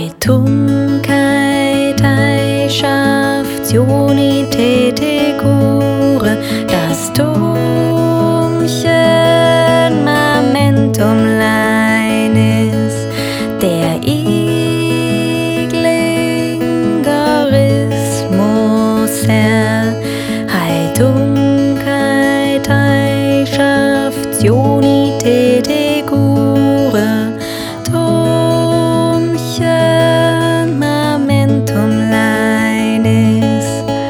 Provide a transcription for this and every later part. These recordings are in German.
Heiltumkeit, Heilschaft, Unität, Kure, das Tumchen, Momentum, Leines, der Iglingerismus, Herr, Heiltumkeit, Heilschaft, Unität, Kure, Tumchen, Momentum, Leines,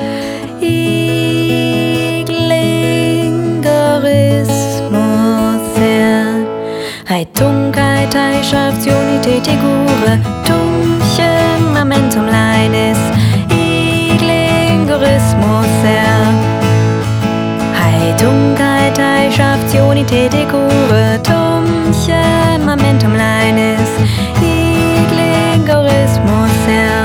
Iglingerismus, Herr, Heiltumkeit, Heilschaft, Unität, Kure, Tumchen, Momentum, Leines, Iglingerismus, Herr, Heiltumkeit, Heilschaft, Unität, Kure, Tumchen, Momentum, Leines, Iglingerismus, Herr,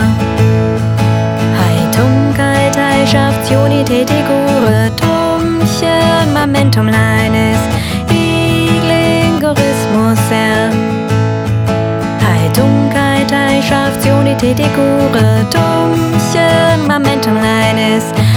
Heiltumkeit, Heilschaft, Unität, Kure, Tumchen, Momentum, Leines, Iglingerismus, Herr, Heiltumkeit, Heilschaft, Unität, Kure, Tumchen, Momentum, Leines,